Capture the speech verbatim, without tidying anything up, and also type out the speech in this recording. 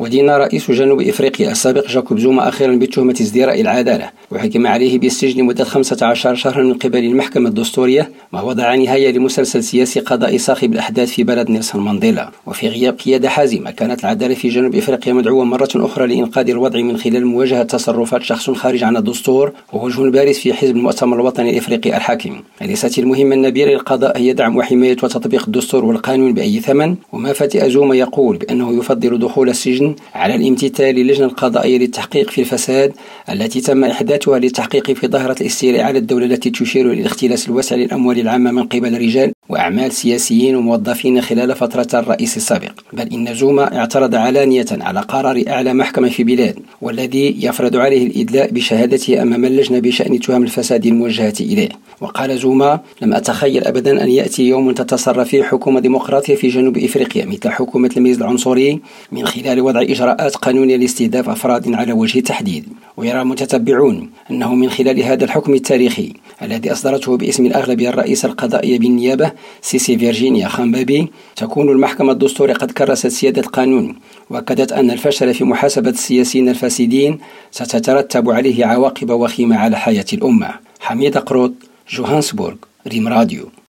ودين رئيس جنوب إفريقيا السابق جاكوب زوما أخيرا بتهمة ازدراء العدالة، وحكم عليه بالسجن مدة خمسة عشر شهرا من قبل المحكمة الدستورية، ما وضع نهاية لمسلسل سياسي قضائي صاخب الأحداث في بلد نيلسون مانديلا. وفي غياب قيادة حازمة، كانت العدالة في جنوب إفريقيا مدعوة مرة أخرى لإنقاذ الوضع من خلال مواجهة تصرفات شخص خارج عن الدستور ووجه بارز في حزب المؤتمر الوطني الإفريقي الحاكم. ليست المهمة النبيلة للقضاء هي دعم وحماية وتطبيق الدستور والقانون بأي ثمن، وما فتئ زوما يقول بأنه يفضل دخول السجن على الامتثال للجنة القضائية للتحقيق في الفساد التي تم إحداثها للتحقيق في ظاهرة الاستيلاء على الدولة التي تشير إلى الاختلاس الواسع للأموال العامة من قبل رجال وأعمال سياسيين وموظفين خلال فترة الرئيس السابق. بل إن زوما اعترض علانية على قرار أعلى محكمة في بلاد والذي يفرض عليه الإدلاء بشهادته أمام اللجنة بشأن تهم الفساد الموجهة إليه. وقال زوما: لم أتخيل أبدا أن يأتي يوم تتصرف فيه حكومة ديمقراطية في جنوب إفريقيا مثل حكومة الميز العنصري من خلال وضع إجراءات قانونية لاستهداف أفراد على وجه التحديد. ويرى متتبعون أنه من خلال هذا الحكم التاريخي الذي أصدرته باسم الأغلبية الرئيسة القضائية بالنيابة سيسي فيرجينيا خامبابي، تكون المحكمة الدستورية قد كرست سيادة القانون، وأكدت أن الفشل في محاسبة السياسيين الفاسدين ستترتب عليه عواقب وخيمة على حياة الأمة. حميد قروط، جوهانسبورغ، ريم راديو.